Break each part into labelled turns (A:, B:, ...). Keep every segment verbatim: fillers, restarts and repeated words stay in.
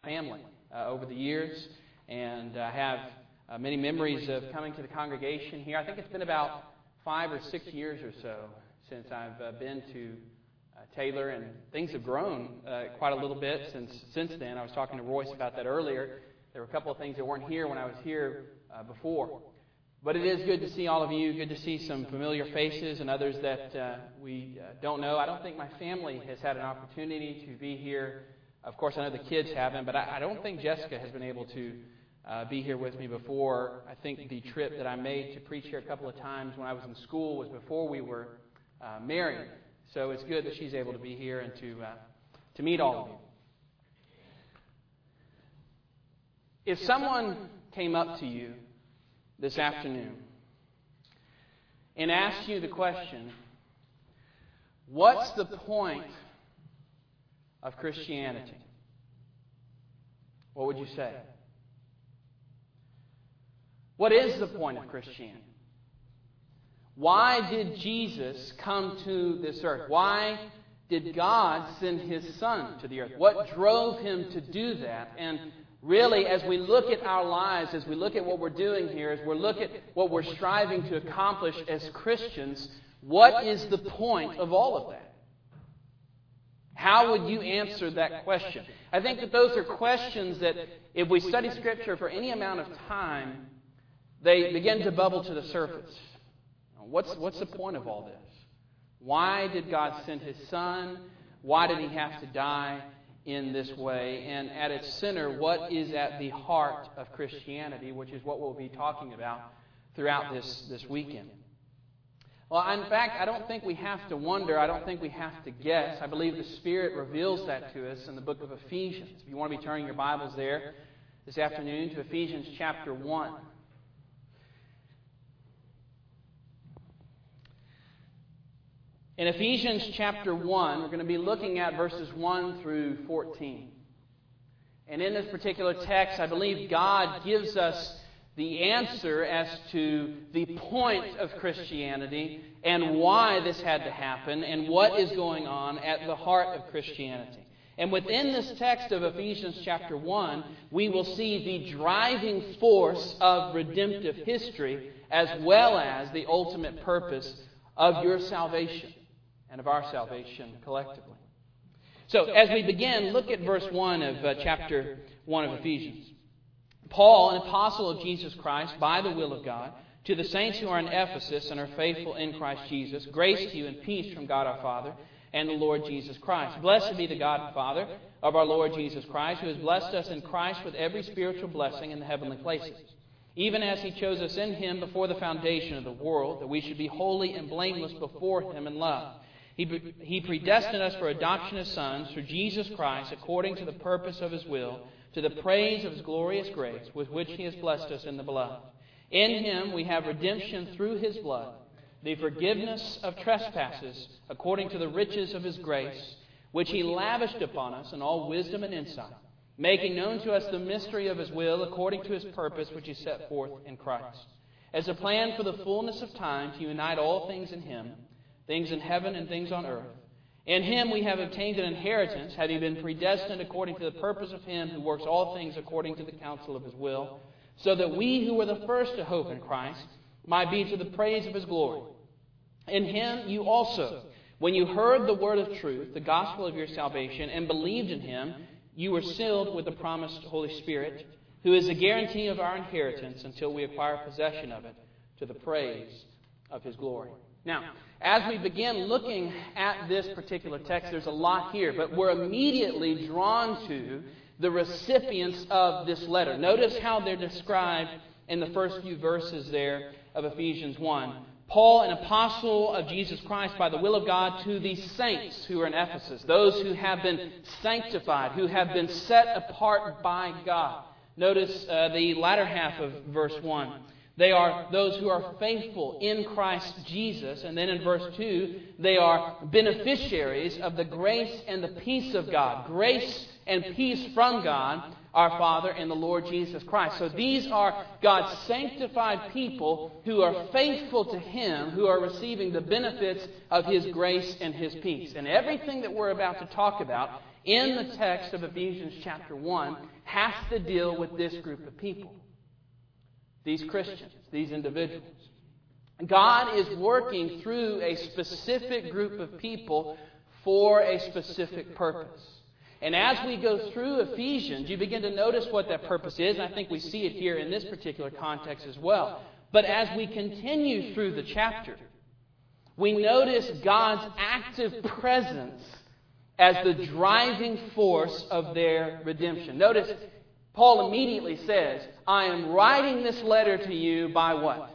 A: family uh, over the years, and I have uh, many memories of coming to the congregation here. I think it's been about five or six years or so since I've uh, been to uh, Taylor, and things have grown uh, quite a little bit since since then. I was talking to Royce about that earlier. There were a couple of things that weren't here when I was here uh, before. But it is good to see all of you, good to see some familiar faces and others that uh, we uh, don't know. I don't think my family has had an opportunity to be here. Of course, I know the kids haven't, but I, I don't think Jessica has been able to uh, be here with me before. I think the trip that I made to preach here a couple of times when I was in school was before we were uh, married. So it's good that she's able to be here and to uh, to meet all of you. If someone came up to you this afternoon and asked you the question, what's the point of Christianity? What would you say? What is the point of Christianity? Why did Jesus come to this earth? Why did God send His Son to the earth? What drove Him to do that? And really, as we look at our lives, as we look at what we're doing here, as we look at what we're striving to accomplish as Christians, what is the point of all of that? How would you answer that question? I think that those are questions that, if we study Scripture for any amount of time, they begin to bubble to the surface. What's, what's the point of all this? Why did God send His Son? Why did He have to die in this way? And at its center, what is at the heart of Christianity, which is what we'll be talking about throughout this, this weekend. Well, in fact, I don't think we have to wonder. I don't think we have to guess. I believe the Spirit reveals that to us in the book of Ephesians. If you want to be turning your Bibles there this afternoon to Ephesians chapter one. In Ephesians chapter one, we're going to be looking at verses one through fourteen. And in this particular text, I believe God gives us the answer as to the point of Christianity and why this had to happen and what is going on at the heart of Christianity. And within this text of Ephesians chapter one, we will see the driving force of redemptive history as well as the ultimate purpose of your salvation and of our salvation collectively. So, as we begin, look at verse one of uh, chapter one of Ephesians. Paul, an apostle of Jesus Christ, by the will of God, to the saints who are in Ephesus and are faithful in Christ Jesus, grace to you and peace from God our Father and the Lord Jesus Christ. Blessed be the God and Father of our Lord Jesus Christ, who has blessed us in Christ with every spiritual blessing in the heavenly places, even as He chose us in Him before the foundation of the world, that we should be holy and blameless before Him in love. He, he predestined us for adoption as sons through Jesus Christ, according to the purpose of His will, to the praise of His glorious grace, with which He has blessed us in the Beloved. In Him we have redemption through His blood, the forgiveness of trespasses, according to the riches of His grace, which He lavished upon us in all wisdom and insight, making known to us the mystery of His will, according to His purpose, which He set forth in Christ, as a plan for the fullness of time to unite all things in Him, things in heaven and things on earth. In Him we have obtained an inheritance, having been predestined according to the purpose of Him who works all things according to the counsel of His will, so that we who were the first to hope in Christ might be to the praise of His glory. In Him you also, when you heard the word of truth, the gospel of your salvation, and believed in Him, you were sealed with the promised Holy Spirit, who is the guarantee of our inheritance until we acquire possession of it, to the praise of His glory. Now, as we begin looking at this particular text, there's a lot here, but we're immediately drawn to the recipients of this letter. Notice how they're described in the first few verses there of Ephesians one. Paul, an apostle of Jesus Christ by the will of God, to the saints who are in Ephesus, those who have been sanctified, who have been set apart by God. Notice uh, the latter half of verse one. They are those who are faithful in Christ Jesus. And then in verse two, they are beneficiaries of the grace and the peace of God. Grace and peace from God, our Father, and the Lord Jesus Christ. So these are God's sanctified people who are faithful to Him, who are receiving the benefits of His grace and His peace. And everything that we're about to talk about in the text of Ephesians chapter one has to deal with this group of people. These Christians, these individuals. God is working through a specific group of people for a specific purpose. And as we go through Ephesians, you begin to notice what that purpose is. And I think we see it here in this particular context as well. But as we continue through the chapter, we notice God's active presence as the driving force of their redemption. Notice, Paul immediately says, I am writing this letter to you by what?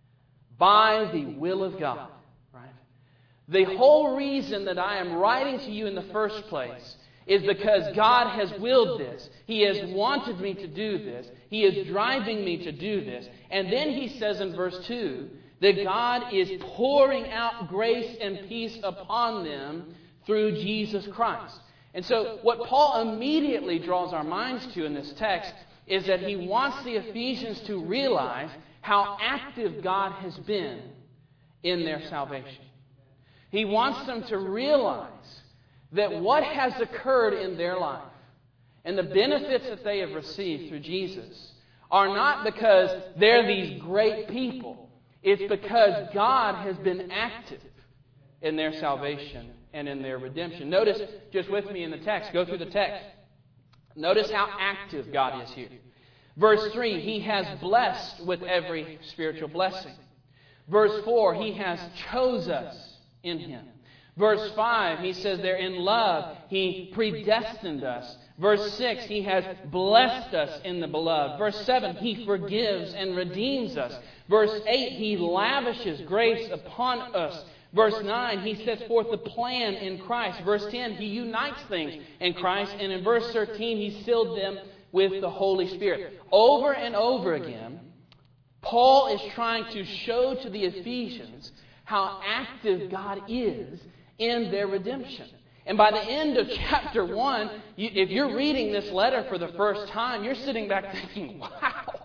A: By the will of God. Right? The whole reason that I am writing to you in the first place is because God has willed this. He has wanted me to do this. He is driving me to do this. And then he says in verse two that God is pouring out grace and peace upon them through Jesus Christ. And so what Paul immediately draws our minds to in this text is that he wants the Ephesians to realize how active God has been in their salvation. He wants them to realize that what has occurred in their life and the benefits that they have received through Jesus are not because they're these great people. It's because God has been active in their salvation and in their redemption. Notice, just with me in the text, go through the text. Notice how active God is here. Verse three, He has blessed with every spiritual blessing. Verse four, He has chose us in Him. Verse five, he says there, in love, He predestined us. Verse six, He has blessed us in the beloved. Verse seven, He forgives and redeems us. Verse eight, He lavishes grace upon us. Verse nine, He sets forth the plan in Christ. Verse ten, He unites things in Christ. And in verse thirteen, He sealed them with the Holy Spirit. Over and over again, Paul is trying to show to the Ephesians how active God is in their redemption. And by the end of chapter one, you, if you're reading this letter for the first time, you're sitting back thinking, wow,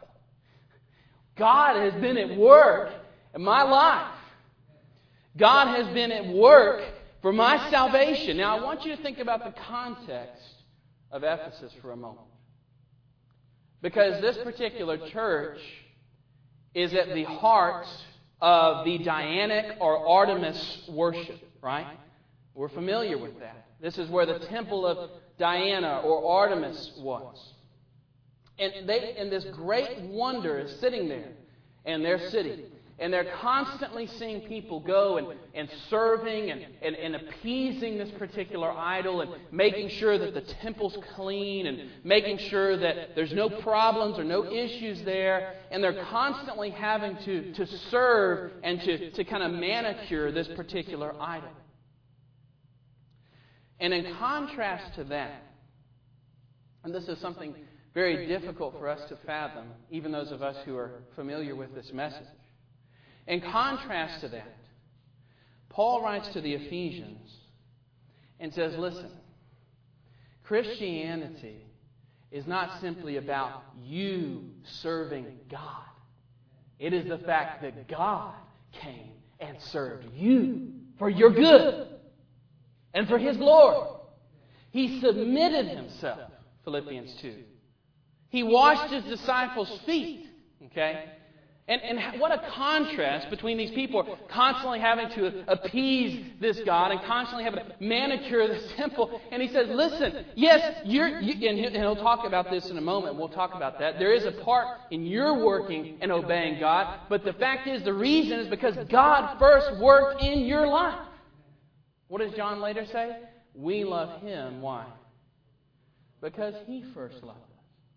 A: God has been at work in my life. God has been at work for my salvation. Now, I want you to think about the context of Ephesus for a moment. Because this particular church is at the heart of the Dianic or Artemis worship, right? We're familiar with that. This is where the temple of Diana or Artemis was. And they, and this great wonder is sitting there in their city. And they're constantly seeing people go and, and serving and, and, and appeasing this particular idol and making sure that the temple's clean and making sure that there's no problems or no issues there. And they're constantly having to, to serve and to, to kind of manicure this particular idol. And in contrast to that, and this is something very difficult for us to fathom, even those of us who are familiar with this message. In contrast to that, Paul writes to the Ephesians and says, listen, Christianity is not simply about you serving God. It is the fact that God came and served you for your good and for His glory. He submitted Himself, Philippians two. He washed His disciples' feet, okay? And, and what a contrast between these people constantly having to appease this God and constantly having to manicure this temple. And he says, listen, yes, you're, you, and he'll talk about this in a moment. We'll talk about that. There is a part in your working and obeying God. But the fact is, the reason is because God first worked in your life. What does John later say? We love Him. Why? Because He first loved us.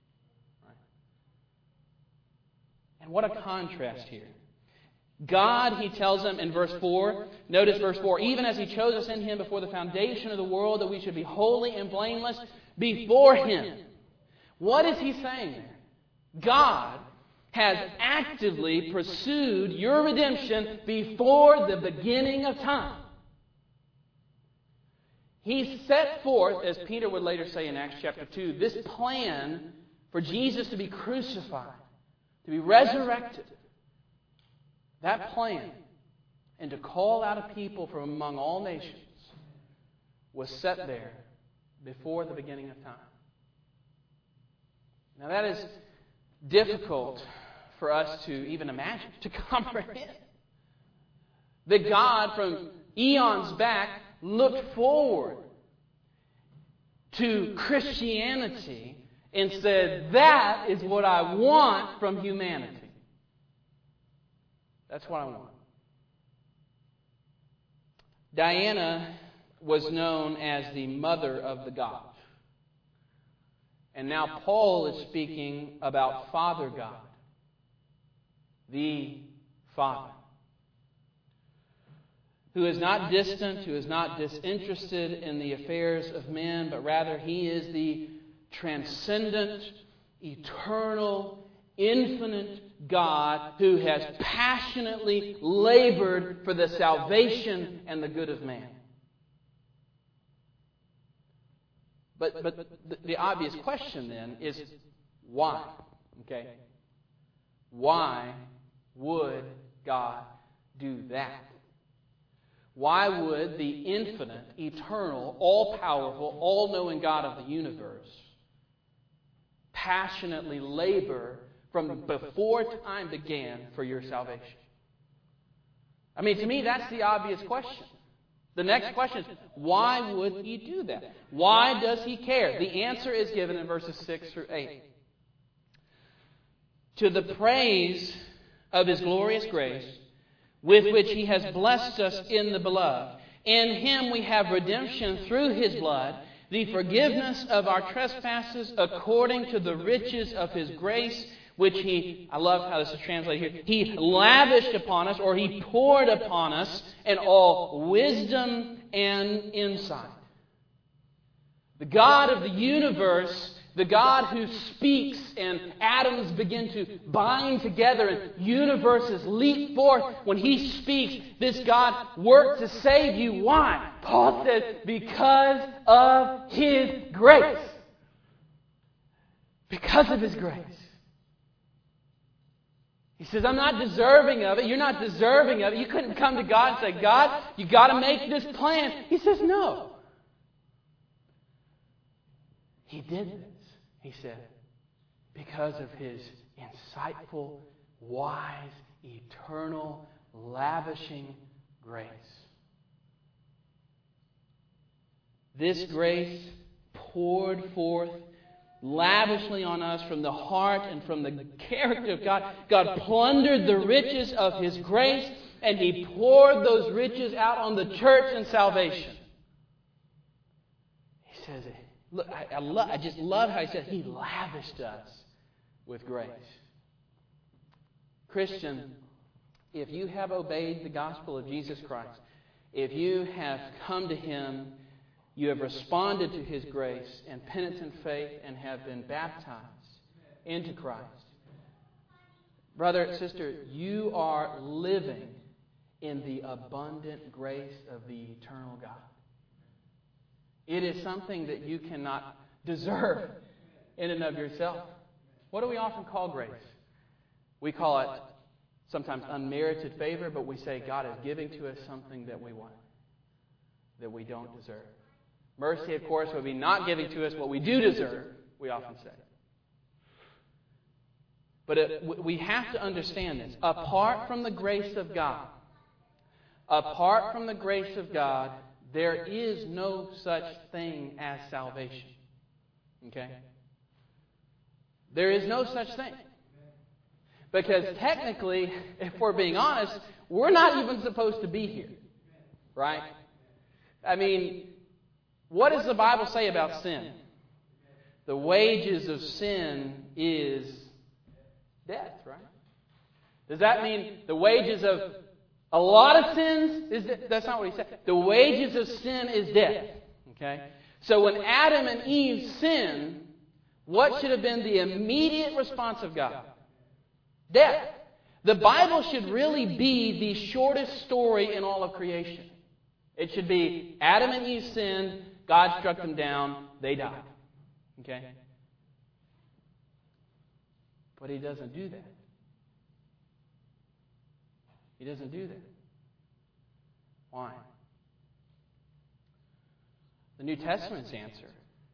A: And what a contrast here. God, He tells them in verse four, notice verse four, even as He chose us in Him before the foundation of the world, that we should be holy and blameless before Him. What is He saying there? God has actively pursued your redemption before the beginning of time. He set forth, as Peter would later say in Acts chapter two, this plan for Jesus to be crucified, to be resurrected. That plan, and to call out a people from among all nations, was set there before the beginning of time. Now that is difficult for us to even imagine, to comprehend. That God, from eons back, looked forward to Christianity and said, that is what I want from humanity. That's what I want. Diana was known as the mother of the gods. And now Paul is speaking about Father God, the Father, who is not distant, who is not disinterested in the affairs of men, but rather He is the transcendent, eternal, infinite God who has passionately labored for the salvation and the good of man. But, but the, the obvious question then is, why? Okay? Why would God do that? Why would the infinite, eternal, all-powerful, all-knowing God of the universe passionately labor from before time began for your salvation? I mean, to me, that's the obvious question. The next question is, why would He do that? Why does He care? The answer is given in verses six through eight. To the praise of His glorious grace, with which He has blessed us in the Beloved. In Him we have redemption through His blood, the forgiveness of our trespasses according to the riches of His grace, which He, I love how this is translated here, He lavished upon us, or He poured upon us in all wisdom and insight. The God of the universe, the God who speaks and atoms begin to bind together and universes leap forth. When He speaks, this God worked to save you. Why? Paul says, because of His grace. Because of His grace. He says, I'm not deserving of it. You're not deserving of it. You couldn't come to God and say, God, you got to make this plan. He says, no. He did this, he said, because of His insightful, wise, eternal, lavishing grace. This grace poured forth lavishly on us from the heart and from the character of God. God plundered the riches of His grace, and He poured those riches out on the church in salvation. He says, look, I, I, lo- I just love how He said He lavished us with grace. Christian, if you have obeyed the gospel of Jesus Christ, if you have come to Him, you have responded to His grace and penitent faith and have been baptized into Christ. Brother, sister, you are living in the abundant grace of the eternal God. It is something that you cannot deserve in and of yourself. What do we often call grace? We call it sometimes unmerited favor, but we say God is giving to us something that we want, that we don't deserve. Mercy, of course, would be not giving to us what we do deserve, we often say. But it, we have to understand this. Apart from the grace of God, apart from the grace of God, there is no such thing as salvation. Okay? There is no such thing. Because technically, if we're being honest, we're not even supposed to be here. Right? I mean, what does the Bible say about sin? The wages of sin is death, right? Does that mean the wages of a lot of sins is death? That's not what he said. The wages of sin is death. Okay? So when Adam and Eve sinned, what should have been the immediate response of God? Death. The Bible should really be the shortest story in all of creation. It should be Adam and Eve sinned, God struck them down, they died. Okay? But He doesn't do that. He doesn't do that. Why? The New Testament's answer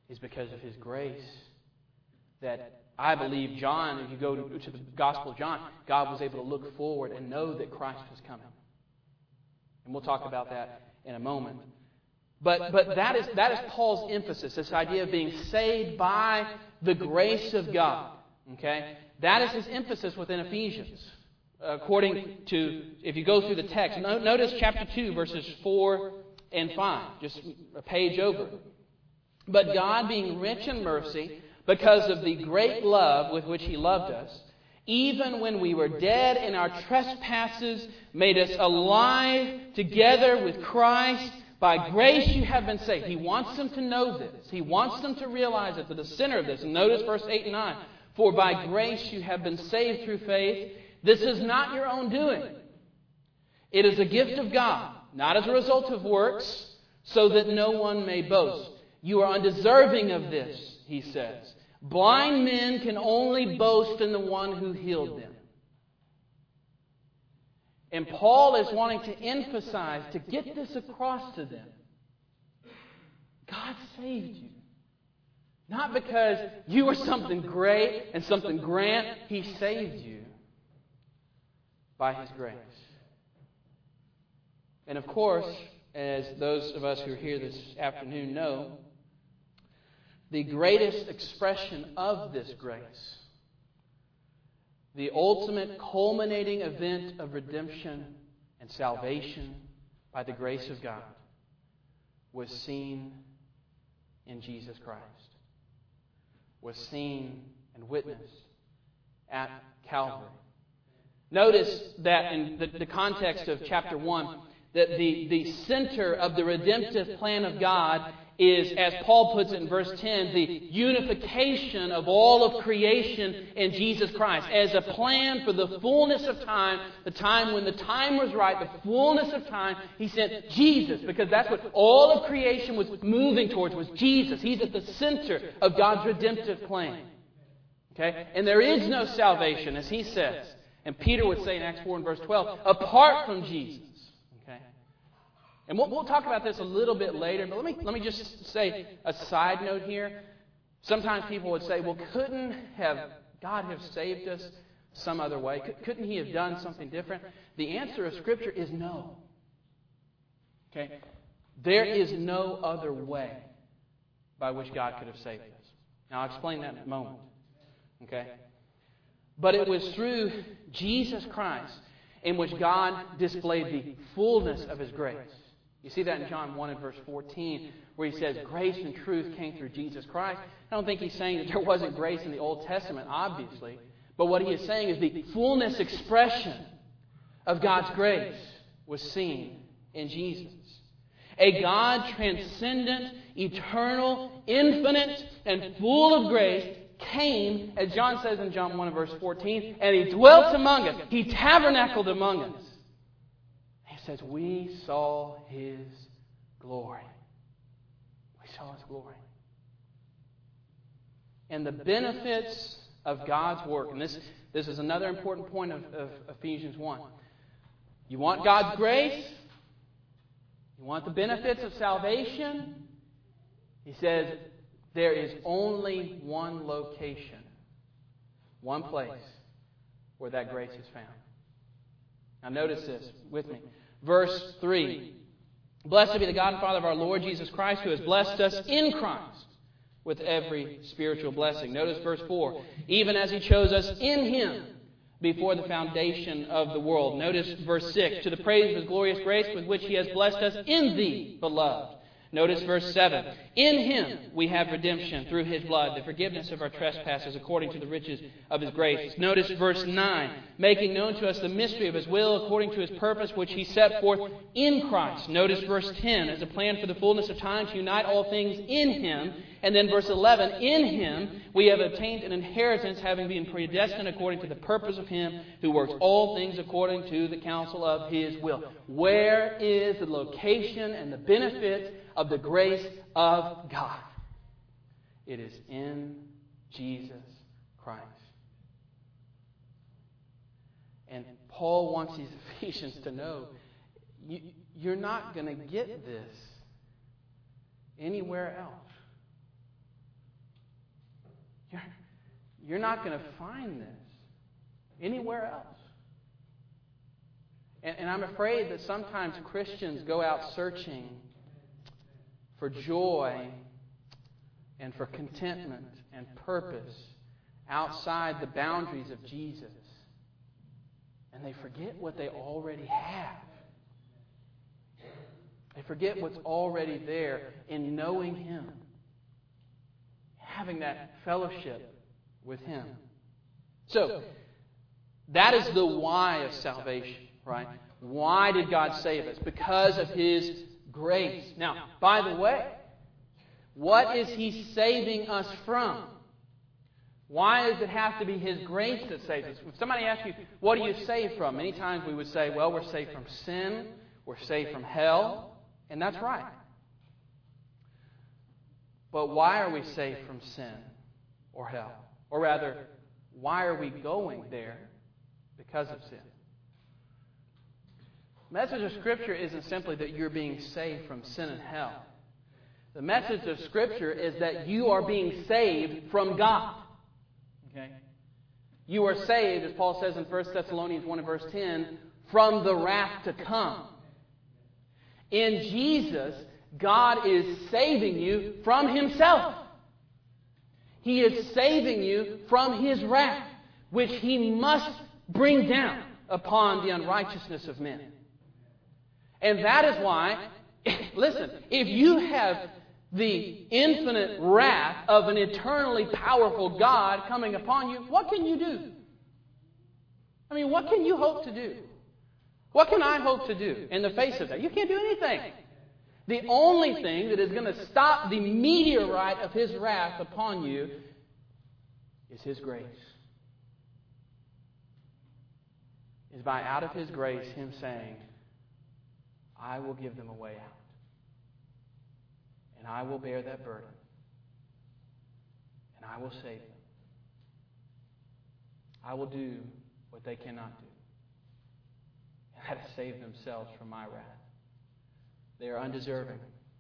A: is because of His grace that I believe John, if you go to, to the Gospel of John, God was able to look forward and know that Christ was coming. And we'll talk about that in a moment. But but that is that is Paul's emphasis, this idea of being saved by the grace of God. Okay? That is his emphasis within Ephesians. According to, if you go through the text, notice chapter two, verses four and five, just a page over. But God, being rich in mercy, because of the great love with which He loved us, even when we were dead in our trespasses, made us alive together with Christ. By grace you have been saved. He wants them to know this. He wants them to realize it, to the center of this. And notice verse eight and nine. For by grace you have been saved through faith. This is not your own doing. It is a gift of God, not as a result of works, so that no one may boast. You are undeserving of this, he says. Blind men can only boast in the one who healed them. And Paul is wanting to emphasize, to get this across to them. God saved you. Not because you were something great and something grand. He saved you by His grace. And of course, as those of us who are here this afternoon know, the greatest expression of this grace, the ultimate culminating event of redemption and salvation by the grace of God, was seen in Jesus Christ. Was seen and witnessed at Calvary. Notice that in the, the context of chapter one, that the, the center of the redemptive plan of God is, as Paul puts it in verse ten, the unification of all of creation in Jesus Christ. As a plan for the fullness of time, the time when the time was right, the fullness of time, He sent Jesus, because that's what all of creation was moving towards, was Jesus. He's at the center of God's redemptive plan. Okay? And there is no salvation, as he says. And Peter would say in Acts four and verse twelve, apart from Jesus. Okay? And we'll, we'll talk about this a little bit later, but let me let me just say a side note here. Sometimes people would say, well, couldn't have God have saved us some other way? Couldn't He have done something different? The answer of Scripture is no. Okay? There is no other way by which God could have saved us. Now, I'll explain that in a moment. Okay? But it was through Jesus Christ in which God displayed the fullness of His grace. You see that in John one and verse fourteen, where He says, grace and truth came through Jesus Christ. I don't think He's saying that there wasn't grace in the Old Testament, obviously. But what He is saying is the fullness expression of God's grace was seen in Jesus. A God transcendent, eternal, infinite, and full of grace came, as John says in John one and verse fourteen, and He dwelt among us. He tabernacled among us. He says, we saw His glory. We saw His glory. And the benefits of God's work, and this, this is another important point of, of Ephesians one. You want God's grace? You want the benefits of salvation? He says, there is only one location, one place where that grace is found. Now notice this with me. Verse three. Blessed be the God and Father of our Lord Jesus Christ, who has blessed us in Christ with every spiritual blessing. Notice verse four. Even as He chose us in Him before the foundation of the world. Notice verse six. To the praise of His glorious grace with which He has blessed us in Thee, beloved. Notice verse seven. In Him we have redemption through His blood, the forgiveness of our trespasses according to the riches of His grace. Notice verse nine. Making known to us the mystery of His will according to His purpose, which He set forth in Christ. Notice verse ten. As a plan for the fullness of time to unite all things in Him. And then verse eleven. In Him we have obtained an inheritance, having been predestined according to the purpose of Him who works all things according to the counsel of His will. Where is the location and the benefit of the grace of God? It is in Jesus Christ. And Paul wants these Ephesians to know, you, you're not going to get this anywhere else. you're not going to find this anywhere else. And, and I'm afraid that sometimes Christians go out searching for joy and for contentment and purpose outside the boundaries of Jesus. And they forget what they already have. They forget what's already there in knowing Him, having that fellowship with Him. So, that is the why of salvation, right? Why did God save us? Because of His grace. Now, by the way, what is He saving us from? Why does it have to be His grace that saves us? If somebody asks you, what are you saved from? Many times we would say, well, we're saved from sin, we're saved from hell, and that's right. But why are we saved from sin or hell? Or rather, why are we going there because of sin? The message of Scripture isn't simply that you're being saved from sin and hell. The message of Scripture is that you are being saved from God. Okay? You are saved, as Paul says in First Thessalonians one and verse ten, from the wrath to come. In Jesus, God is saving you from Himself. He is saving you from His wrath, which He must bring down upon the unrighteousness of men. And that is why, listen, if you have the infinite wrath of an eternally powerful God coming upon you, what can you do? I mean, what can you hope to do? What can I hope to do in the face of that? You can't do anything. The only thing that is going to stop the meteorite of His wrath upon you is His grace. Is by out of His grace Him saying, I will give them a way out. And I will bear that burden. And I will save them. I will do what they cannot do. And that is save themselves from my wrath. They are undeserving.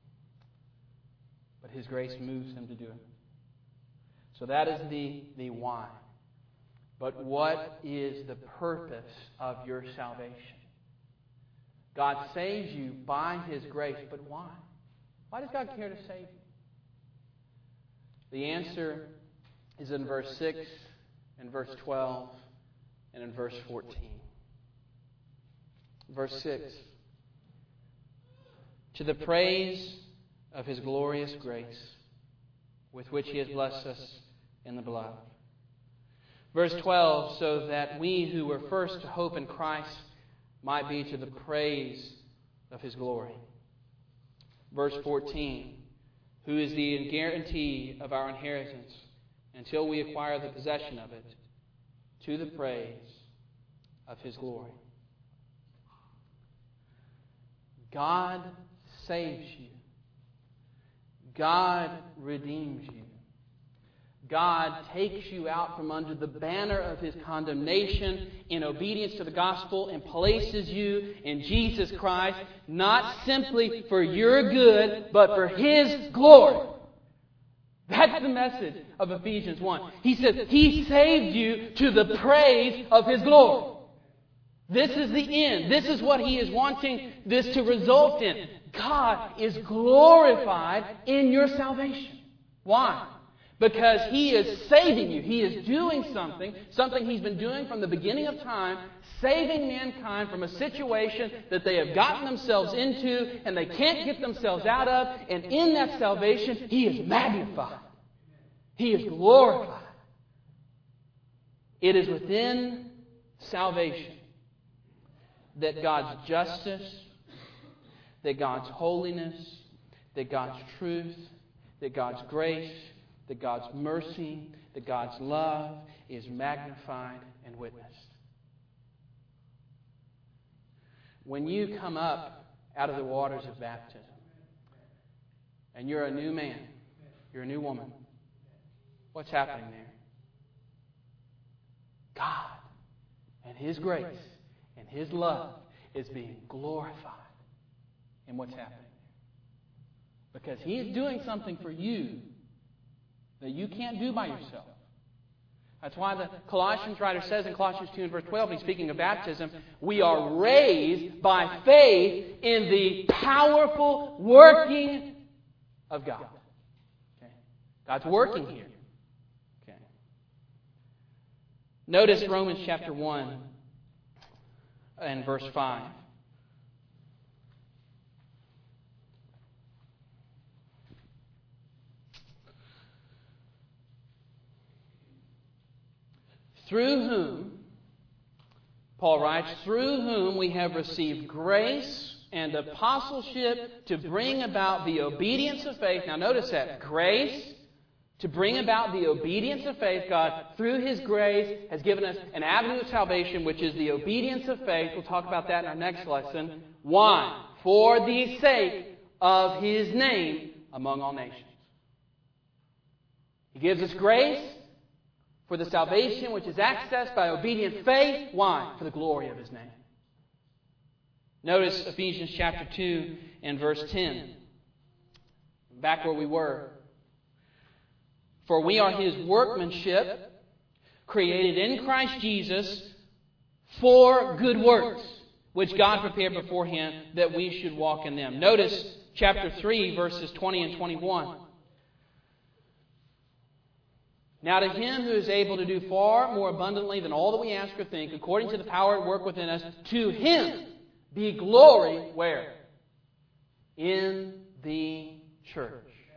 A: But His grace moves them to do it. So that is the, the why. But what is the purpose of your salvation? God saves you by His grace, but why? Why does God care to save you? The answer is in verse six, and verse twelve, and in verse fourteen. Verse six. To the praise of His glorious grace, with which He has blessed us in the beloved. Verse twelve, so that we who were first to hope in Christ might be to the praise of His glory. Verse fourteen, who is the guarantee of our inheritance until we acquire the possession of it, to the praise of His glory. God saves you. God redeems you. God takes you out from under the banner of His condemnation in obedience to the gospel and places you in Jesus Christ, not simply for your good, but for His glory. That's the message of Ephesians one. He says He saved you to the praise of His glory. This is the end. This is what He is wanting this to result in. God is glorified in your salvation. Why? Because He is saving you. He is doing something, something He's been doing from the beginning of time, saving mankind from a situation that they have gotten themselves into and they can't get themselves out of. And in that salvation, He is magnified. He is glorified. It is within salvation that God's justice, that God's holiness, that God's truth, that God's grace, that God's mercy, that God's love is magnified and witnessed. When you come up out of the waters of baptism and you're a new man, you're a new woman, what's happening there? God and His grace and His love is being glorified in what's happening there. Because He is doing something for you that you can't do by yourself. That's why the Colossians writer says in Colossians two and verse twelve, he's speaking of baptism, we are raised by faith in the powerful working of God. Okay. God's working here. Okay. Notice Romans chapter one and verse five. Through whom, Paul writes, through whom we have received grace and apostleship to bring about the obedience of faith. Now notice that. Grace to bring about the obedience of faith. God, through His grace, has given us an avenue of salvation, which is the obedience of faith. We'll talk about that in our next lesson. Why? For the sake of His name among all nations. He gives us grace for the salvation which is accessed by obedient faith. Why? For the glory of His name. Notice Ephesians chapter two and verse ten. Back where we were. For we are His workmanship, created in Christ Jesus for good works, which God prepared beforehand that we should walk in them. Notice chapter three, verses twenty and twenty-one. Now to Him who is able to do far more abundantly than all that we ask or think, according to the power at work within us, to Him be glory, where? In the church.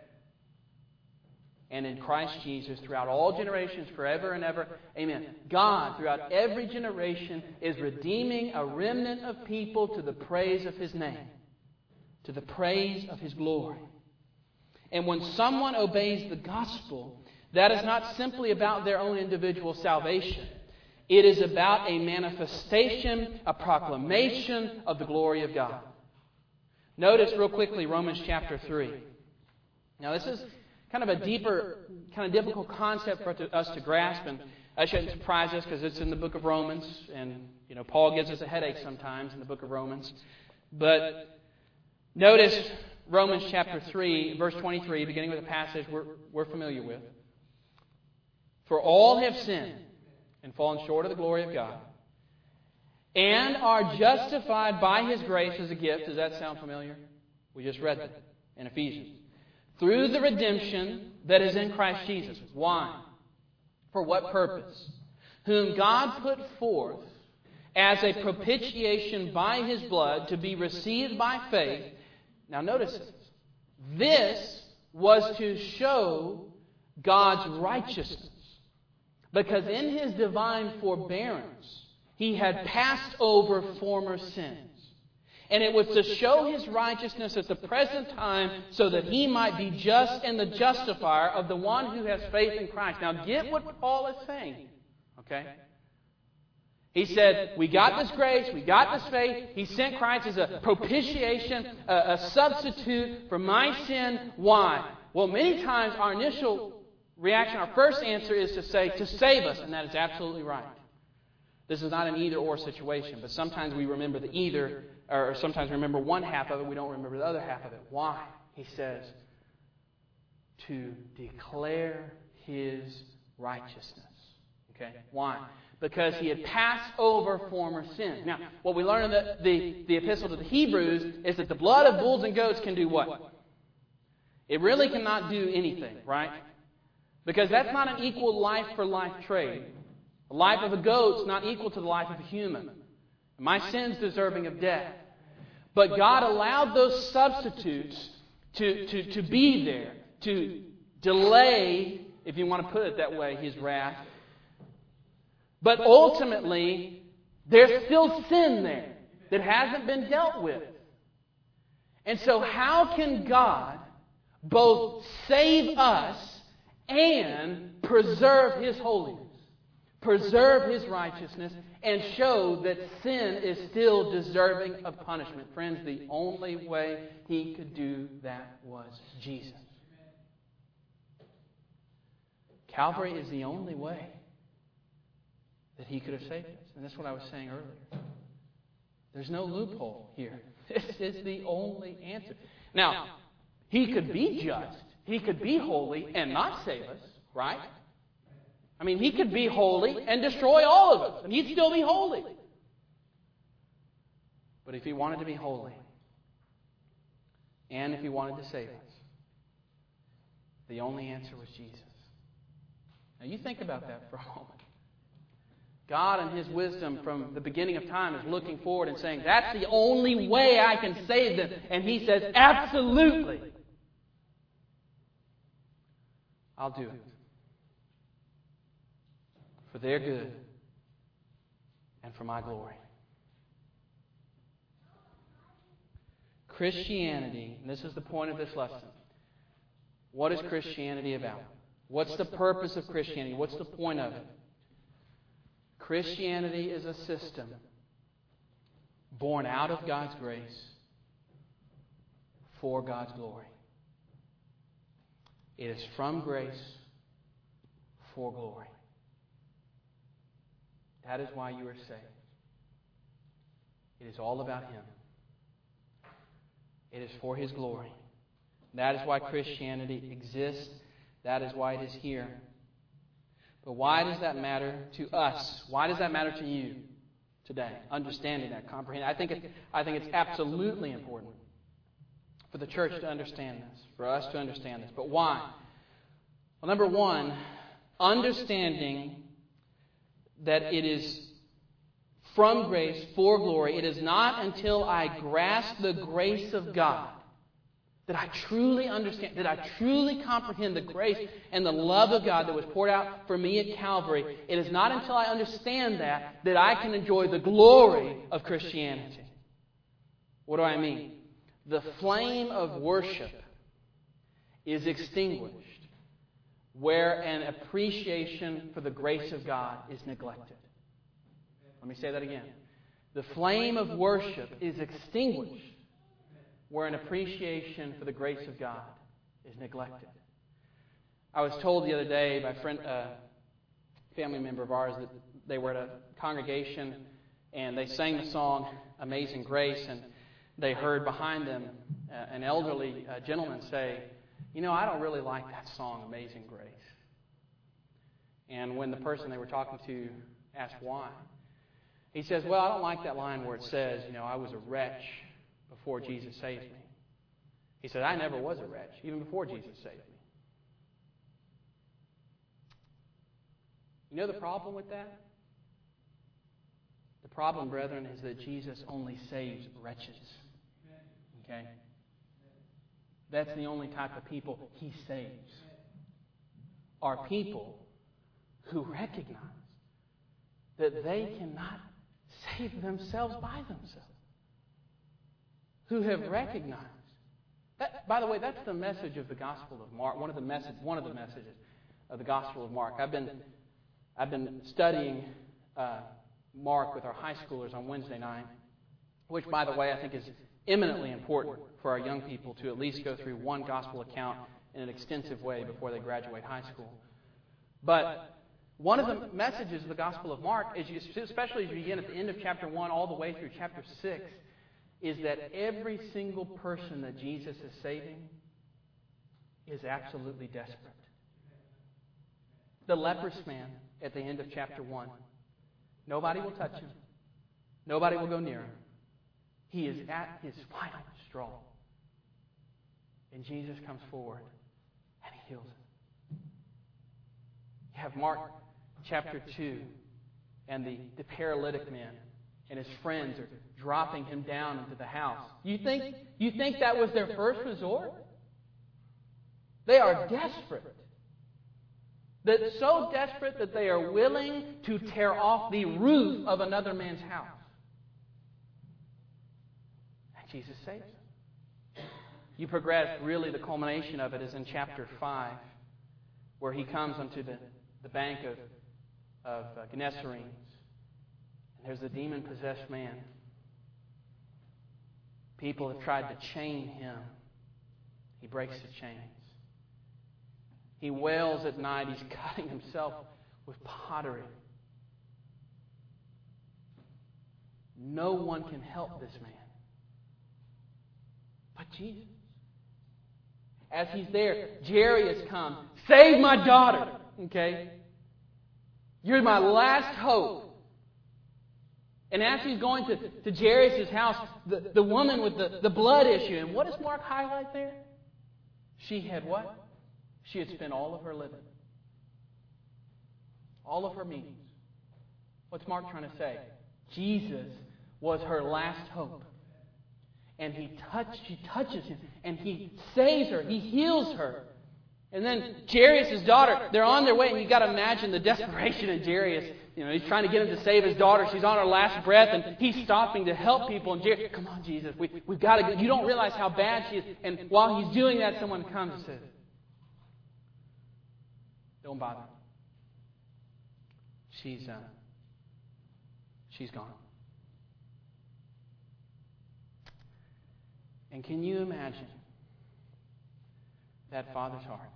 A: And in Christ Jesus throughout all generations, forever and ever. Amen. God, throughout every generation, is redeeming a remnant of people to the praise of His name, to the praise of His glory. And when someone obeys the gospel, that is not simply about their own individual salvation. It is about a manifestation, a proclamation of the glory of God. Notice real quickly Romans chapter three. Now this is kind of a deeper, kind of difficult concept for us to grasp, and that shouldn't surprise us because it's in the book of Romans, and you know Paul gives us a headache sometimes in the book of Romans. But notice Romans chapter three, verse twenty-three, beginning with a passage we're, we're familiar with. For all have sinned and fallen short of the glory of God, and are justified by His grace as a gift. Does that sound familiar? We just read that in Ephesians. Through the redemption that is in Christ Jesus. Why? For what purpose? Whom God put forth as a propitiation by His blood to be received by faith. Now notice this. This was to show God's righteousness. Because in His divine forbearance, He had passed over former sins. And it was to show His righteousness at the present time so that He might be just and the justifier of the one who has faith in Christ. Now get what Paul is saying. Okay? He said, we got this grace, we got this faith. He sent Christ as a propitiation, a, a substitute for my sin. Why? Well, many times our initial reaction, our first answer is to say, to save us, and that is absolutely right. This is not an either-or situation, but sometimes we remember the either, or sometimes we remember one half of it, we don't remember the other half of it. Why? He says, to declare His righteousness. Okay? Why? Because He had passed over former sins. Now, what we learn in the, the, the epistle to the Hebrews is that the blood of bulls and goats can do what? It really cannot do anything, right? Because that's not an equal life-for-life trade. The life of a goat is not equal to the life of a human. My sin's deserving of death. But God allowed those substitutes to, to, to be there, to delay, if you want to put it that way, His wrath. But ultimately, there's still sin there that hasn't been dealt with. And so how can God both save us and preserve His holiness, preserve His righteousness, and show that sin is still deserving of punishment? Friends, the only way He could do that was Jesus. Calvary is the only way that He could have saved us. And that's what I was saying earlier. There's no loophole here. This is the only answer. Now, He could be just. He could be holy and not save us, right? I mean, He could be holy and destroy all of us, and He'd still be holy. But if He wanted to be holy, and if He wanted to save us, the only answer was Jesus. Now you think about that for a moment. God in His wisdom from the beginning of time is looking forward and saying, that's the only way I can save them. And He says, absolutely. I'll do it. For their good and for my glory. Christianity, and this is the point of this lesson. What is Christianity about? What's the purpose of Christianity? What's the point of it? Christianity is a system born out of God's grace for God's glory. It is from grace for glory. That is why you are saved. It is all about Him. It is for His glory. That is why Christianity exists. That is why it is here. But why does that matter to us? Why does that matter to you today? Understanding that, comprehending. I think it, I think it's absolutely important for the church to understand this, for us to understand this. But why? Well, number one, understanding that it is from grace for glory. It is not until I grasp the grace of God that I truly understand, that I truly comprehend the grace and the love of God that was poured out for me at Calvary. It is not until I understand that that I can enjoy the glory of Christianity. What do I mean? The flame of worship is extinguished where an appreciation for the grace of God is neglected. Let me say that again. The flame of worship is extinguished where an appreciation for the grace of God is neglected. I was told the other day by a friend, uh, family member of ours that they were at a congregation and they sang the song Amazing Grace, and they heard behind them uh, an elderly uh, gentleman say, you know, I don't really like that song Amazing Grace. And when the person they were talking to asked why, he says, well, I don't like that line where it says, you know, I was a wretch before Jesus saved me. He said, I never was a wretch, even before Jesus saved me. You know the problem with that? The problem, brethren, is that Jesus only saves wretches. Okay? That's the only type of people He saves. Are people who recognize that they cannot save themselves by themselves. Who have recognized. That, by the way, that's the message of the Gospel of Mark. One of the message, one of the messages of the Gospel of Mark. I've been, I've been studying uh, Mark with our high schoolers on Wednesday night, which, by the way, I think is eminently important for our young people to at least go through one Gospel account in an extensive way before they graduate high school. But one of the messages of the Gospel of Mark, is you, especially as you begin at the end of chapter one all the way through chapter six, is that every single person that Jesus is saving is absolutely desperate. The leprous man at the end of chapter one. Nobody will touch him. Nobody will go near him. He is at his final straw. And Jesus comes forward and He heals him. You have Mark chapter two and the, the paralytic man and his friends are dropping him down into the house. You think, you think that was their first resort? They are desperate. That so desperate that they are willing to tear off the roof of another man's house. And Jesus saves them. You progress, really the culmination of it is in chapter five, where He comes unto the, the bank of, of uh, Gennesarenes. And there's a demon-possessed man. People have tried to chain Him. He breaks the chains. He wails at night. He's cutting himself with pottery. No one can help this man but Jesus. As he's there, Jairus come, save my daughter. Okay? You're my last hope. And as he's going to, to Jairus' house, the, the woman with the, the blood issue, and what does Mark highlight there? She had what? She had spent all of her living. All of her means. What's Mark trying to say? Jesus was her last hope. And he touch, she touches him, and he saves her. He heals her. And then Jairus' daughter, they're on their way, and you've got to imagine the desperation of Jairus. You know, he's trying to get him to save his daughter. She's on her last breath, and he's stopping to help people. And Jairus, come on, Jesus, we, we've got to go. You don't realize how bad she is. And while he's doing that, someone comes and says, don't bother. She's, uh, she's gone. And can you imagine that father's heart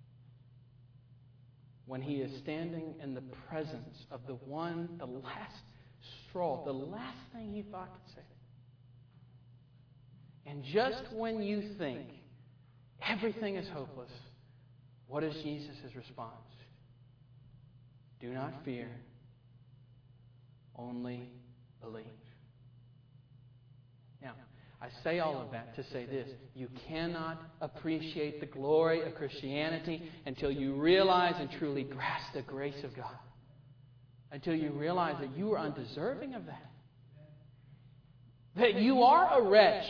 A: when he is standing in the presence of the one, the last straw, the last thing he thought could save him? And just when you think everything is hopeless, what is Jesus' response? Do not fear, only believe. Now, I say all of that to say this. You cannot appreciate the glory of Christianity until you realize and truly grasp the grace of God. Until you realize that you are undeserving of that. That you are a wretch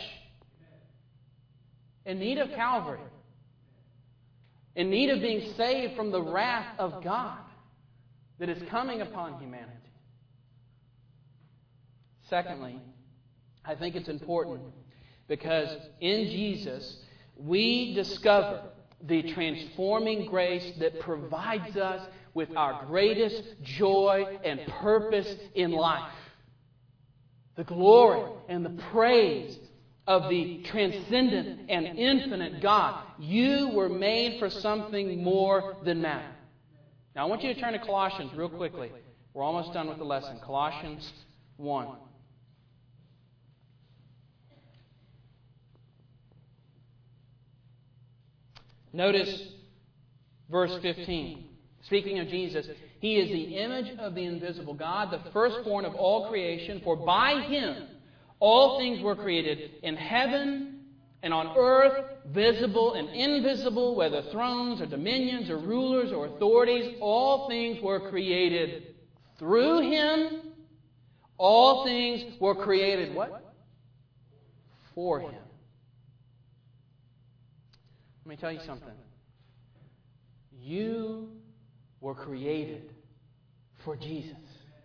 A: in need of Calvary. In need of being saved from the wrath of God that is coming upon humanity. Secondly, I think it's important because in Jesus we discover the transforming grace that provides us with our greatest joy and purpose in life. The glory and the praise of the transcendent and infinite God. You were made for something more than that. Now I want you to turn to Colossians real quickly. We're almost done with the lesson. Colossians one. Notice verse fifteen. Speaking of Jesus, He is the image of the invisible God, the firstborn of all creation, for by Him all things were created in heaven and on earth, visible and invisible, whether thrones or dominions or rulers or authorities, all things were created through Him. All things were created what? For Him. Let me tell you something. You were created for Jesus.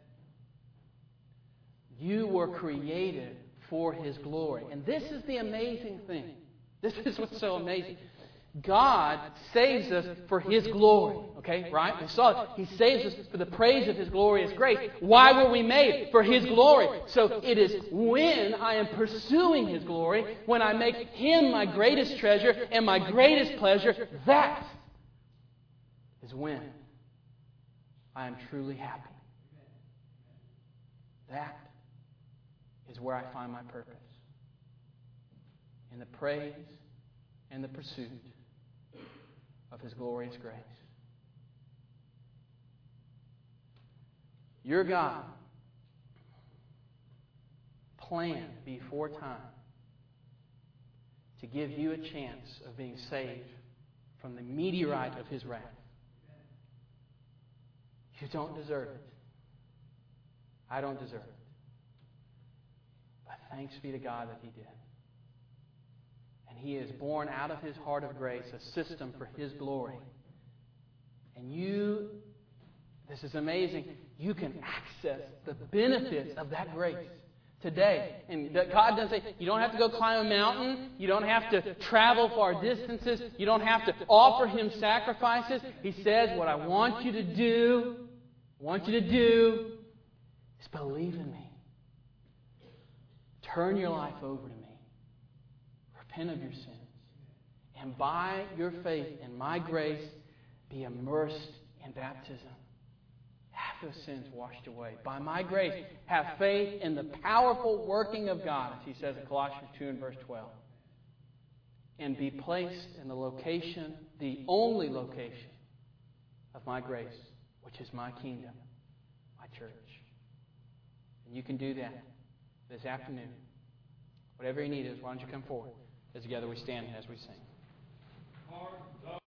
A: You were created for His glory. And this is the amazing thing. This is what's so amazing. God saves us for His glory. Okay, right? We saw it. He saves us for the praise of His glorious grace. Why were we made? For His glory. So it is when I am pursuing His glory, when I make Him my greatest treasure and my greatest pleasure, that is when I am truly happy. That is where I find my purpose. In the praise and the pursuit of His glorious grace. Your God planned before time to give you a chance of being saved from the meteorite of His wrath. You don't deserve it. I don't deserve it. But thanks be to God that He did. And He has born out of His heart of grace a system for His glory. And you, this is amazing, you can access the benefits of that grace today. And God doesn't say, you don't have to go climb a mountain. You don't have to travel far distances. You don't have to offer Him sacrifices. He says, what I want you to do, I want you to do is believe in me. Turn your life over to me. Repent of your sins. And by your faith in my grace, be immersed in baptism. Have those sins washed away. By my grace, have faith in the powerful working of God, as He says in Colossians two and verse twelve. And be placed in the location, the only location of my grace, which is my kingdom my church. And you can do that this afternoon. Whatever you need is, why don't you come forward as together we stand and as we sing.